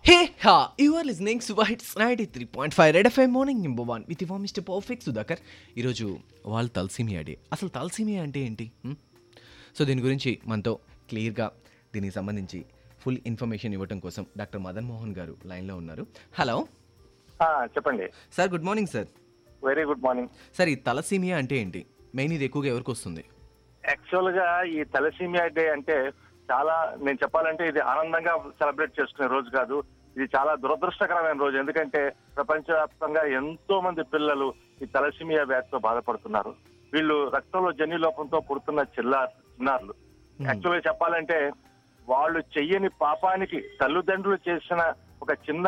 Hey, ha! You are listening to Hits 93.5 Red FM morning number 1 with your Mr. Perfect Sudhakar. ఈరోజు వాళ్ళు thalassaemia day. అసలు thalassaemia అంటే ఏంటి? So దీని గురించి మనతో క్లియర్గా దీనికి సంబంధించి ఫుల్ ఇన్ఫర్మేషన్ ఇవ్వడం కోసం డాక్టర్ మదన్ మోహన్ గారు లైన్లో ఉన్నారు. హలో చెప్పండి sir, good morning sir. Very good morning sir, ఈ తలసీమియా అంటే ఏంటి? మెయిన్ ఇది ఎక్కువగా ఎవరికి వస్తుంది? యాక్చువల్ గా ఈ తలసీమియా డే అంటే చాలా, నేను చెప్పాలంటే ఇది ఆనందంగా సెలబ్రేట్ చేసుకునే రోజు కాదు, ఇది చాలా దురదృష్టకరమైన రోజు. ఎందుకంటే ప్రపంచవ్యాప్తంగా ఎంతో మంది పిల్లలు ఈ తలసీమియా వ్యాధితో బాధపడుతున్నారు. వీళ్ళు రక్తంలో జన్యు లోపంతో పుడుతున్న చిన్నారులు. యాక్చువల్గా చెప్పాలంటే వాళ్ళు చెయ్యని పాపానికి తల్లిదండ్రులు చేసిన ఒక చిన్న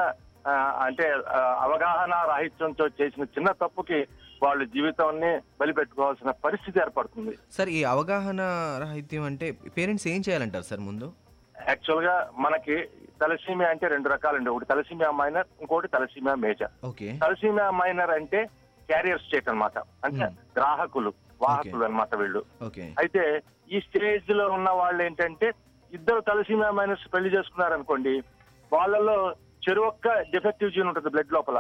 అవగాహన రాహిత్యంతో చేసిన చిన్న తప్పుకి వాళ్ళు జీవితాన్ని బలిపెట్టుకోవాల్సిన పరిస్థితి ఏర్పడుతుంది. సార్, ఈ అవగాహన రాహిత్యం అంటే పేరెంట్స్ ఏం చేయాలంటారు సార్? ముందు యాక్చువల్ గా మనకి తలసీమియా అంటే రెండు రకాలండి. ఒకటి తలసీమియా మైనర్, ఇంకోటి తలసీమియా మేజర్. తలసీమియా మైనర్ అంటే క్యారియర్ స్టేట్ అన్నమాట, అంటే వాహకులు అన్నమాట వీళ్ళు. అయితే ఈ స్టేజ్ లో ఉన్న వాళ్ళు ఏంటంటే ఇద్దరు తలసీమియా మైనర్స్ పెళ్లి చేసుకున్నారు అనుకోండి, వాళ్ళలో చెరువొక్క డిఫెక్టివ్ జీన్ ఉంటుంది బ్లడ్ లోపల,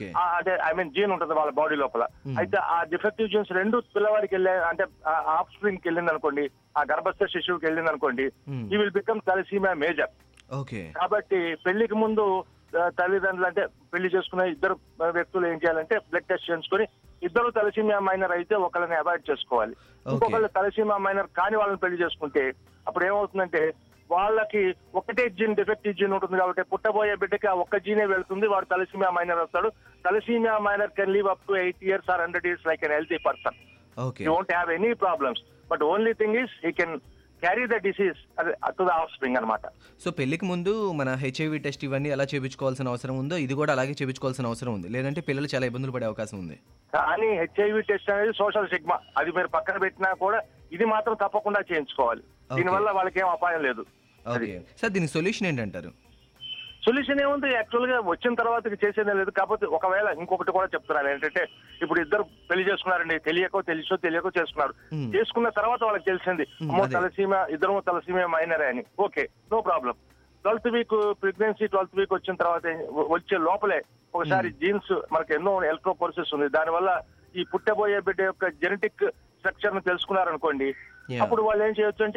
జీన్ ఉంటుంది వాళ్ళ బాడీ లోపల. అయితే ఆ డిఫెక్టివ్ జీన్స్ రెండు పిల్లవాడికి వెళ్ళే, అంటే ఆఫ్ స్ప్రింగ్ కి వెళ్ళింది అనుకోండి, ఆ గర్భస్థ శిశువుకి వెళ్ళింది అనుకోండి, ఈ విల్ బికమ్ తలసీమియా మేజర్. కాబట్టి పెళ్లికి ముందు తల్లిదండ్రులు, అంటే పెళ్లి చేసుకునే ఇద్దరు వ్యక్తులు ఏం చేయాలంటే బ్లడ్ టెస్ట్ చేసుకుని ఇద్దరు తలసీమియా మైనర్ అయితే ఒకళ్ళని అవాయిడ్ చేసుకోవాలి. ఇంకొకళ్ళు తలసీమియా మైనర్ కాని వాళ్ళని పెళ్లి చేసుకుంటే అప్పుడు ఏమవుతుందంటే వాళ్ళకి ఒకటే జీన్, డిఫెక్టివ్ జీన్ ఉంటుంది కాబట్టి పుట్టబోయే బిడ్డకి ఆ ఒక్క జీనే వెళ్తుంది, వాడు తలసీమియా మైనర్ అవుతాడు. Thalassemia minor can live up to 8 years or 100 years like an healthy person. He won't have any problems, but only thing is he can carry the disease to the offspring అన్నమాట. So పెళ్లికి ముందు మన HIV test ఇవన్నీ ఎలా చేయించుకోవాల్సిన అవసరం ఉందో ఇది కూడా అలాగే చేయించుకోవాల్సిన అవసరం ఉంది, లేదంటే పిల్లలు చాలా ఇబ్బందులు పడే అవకాశం ఉంది. కానీ హెచ్ఐవి టెస్ట్ అనేది సోషల్ సిగ్మా, అది మీరు పక్కన పెట్టినా కూడా ఇది మాత్రం తప్పకుండా చేయించుకోవాలి. దీనివల్ల వాళ్ళకి ఏం అపాయం లేదు. సార్, దీని సొల్యూషన్ ఏంటంటారు? సొల్యూషన్ ఏముంది, యాక్చువల్ గా వచ్చిన తర్వాత చేసేదే లేదు. కాకపోతే ఒకవేళ ఇంకొకటి కూడా చెప్తున్నాను ఏంటంటే, ఇప్పుడు ఇద్దరు పెళ్లి చేసుకున్నారండి, తెలియకో చేసుకున్నారు. చేసుకున్న తర్వాత వాళ్ళకి తెలిసింది ఇద్దరు తలసీమియా మైనరే అని. Okay, no problem. 12th week pregnancy 12th week వచ్చిన తర్వాత వచ్చే లోపలే ఒకసారి జీన్స్, మనకి ఎన్నో ఎలక్ట్రోపోరసిస్ ఉంది, దానివల్ల ఈ పుట్టబోయే బిడ్డ యొక్క జెనెటిక్ స్ట్రక్చర్ ను తెలుసుకున్నారనుకోండి, అప్పుడు వాళ్ళు ఏం చేయొచ్చు అంటే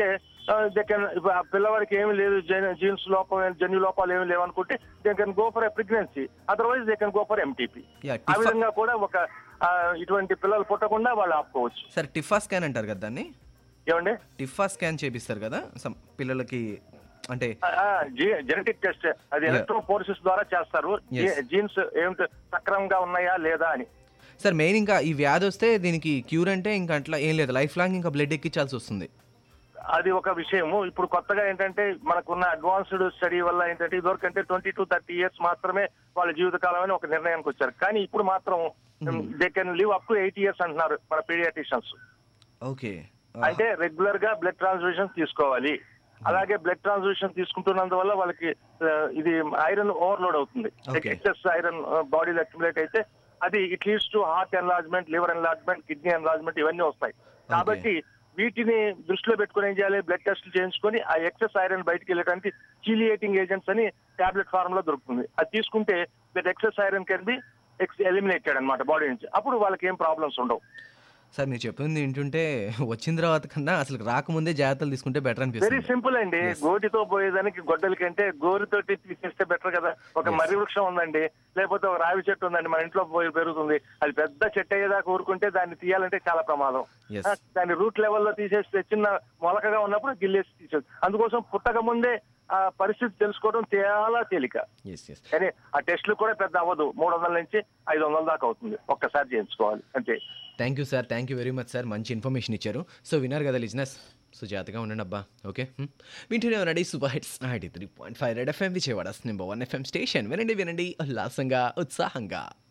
పిల్లవాడికి ఏమి లేదు, జీన్స్ లోపం, జన్యు లోపాలు ఏమి లేవు అనుకుంటే they can go for a pregnancy, otherwise they can go for MTP. ఆ విధంగా కూడా ఇటువంటి పిల్లలు పుట్టకుండా వాళ్ళు ఆపుకోవచ్చు. సార్, టిఫా స్కాన్ అంటారు కదా దాన్ని, ఏమండి? టిఫా స్కాన్ చేపిస్తారు కదా పిల్లలకి, అంటే జెనెటిక్ టెస్ట్, అది ఎలక్ట్రోపోరసిస్ ద్వారా చేస్తారు, జీన్స్ ఏమిటి సక్రమంగా ఉన్నాయా లేదా అని. సార్, మెయిన్ ఇంకా ఈ వ్యాధి వస్తే దీనికి క్యూర్ అంటే ఇంకా అట్లా ఏం లేదు, లైఫ్ లాంగ్ ఇంకా బ్లడ్ ఎక్కించాల్సి వస్తుంది. అది ఒక విషయము. ఇప్పుడు కొత్తగా ఏంటంటే మనకున్న అడ్వాన్స్డ్ స్టడీ వల్ల ఏంటంటే ఇదివరకంటే 20 to 30 years మాత్రమే వాళ్ళ జీవితకాలం అని ఒక నిర్ణయానికి వచ్చారు. కానీ ఇప్పుడు మాత్రం they can live up to 8 years అంటున్నారు మన పీడియాట్రిషియన్స్. అంటే రెగ్యులర్ గా బ్లడ్ ట్రాన్స్ఫ్యూషన్ తీసుకోవాలి. అలాగే బ్లడ్ ట్రాన్స్ఫ్యూషన్ తీసుకుంటున్నందువల్ల వాళ్ళకి ఇది ఐరన్ ఓవర్లోడ్ అవుతుంది. ఎక్సెస్ ఐరన్ బాడీలో అక్యుములేట్ అయితే అది it leads to heart enlargement, liver enlargement, kidney enlargement ఇవన్నీ వస్తాయి. కాబట్టి వీటిని దృష్టిలో పెట్టుకుని ఏం చేయాలి, బ్లడ్ టెస్ట్లు చేయించుకొని ఆ ఎక్సెస్ ఐరన్ బయటకు వెళ్ళడానికి చీలియేటింగ్ ఏజెంట్స్ అని టాబ్లెట్ ఫార్మ్ లో దొరుకుతుంది. అది తీసుకుంటే that excess iron can be eliminated అనమాట బాడీ నుంచి. అప్పుడు వాళ్ళకి ఏం ప్రాబ్లమ్స్ ఉండవు. సార్, మీరు చెప్పింది ఏంటంటే వచ్చిన తర్వాత కన్నా అసలు రాకముందే జాగ్రత్తలు తీసుకుంటే బెటర్ అనిపిస్తుంది. వెరీ సింపుల్ అండి. గోటితో పోయేదానికి గొడ్డల కంటే గోరుతోటి తీసేస్తే బెటర్ కదా. ఒక మర్రి వృక్షం ఉందండి, లేకపోతే ఒక రావి చెట్టు ఉందండి, మన ఇంట్లో పోయి పెరుగుతుంది, అది పెద్ద చెట్టు అయ్యేదాకా ఊరుకుంటే దాన్ని తీయాలంటే చాలా ప్రమాదం. దాన్ని రూట్ లెవెల్లో తీసేస్తే చిన్న మొలకగా ఉన్నప్పుడు గిల్లేసి తీసేది. అందుకోసం పుట్టక ముందే ఆ పరిస్థితి తెలుసుకోవడం చాలా తేలిక. కానీ ఆ టెస్ట్లు కూడా పెద్ద అవ్వదు, 300 నుంచి 500 దాకా అవుతుంది, ఒక్కసారి చేయించుకోవాలి అంతే. Thank you sir, thank you very much sir, మంచి ఇన్ఫర్మేషన్ ఇచ్చారు. సో విన్నారు కదా లిజినెస్, సో జాగ్రత్తగా ఉండండి అబ్బా. ఓకే, వింటూనే ఉండండి super hits 93.5 red FM, Vijayawada number 1 FM station. వినండి ఉల్లాసంగా, ఉత్సాహంగా.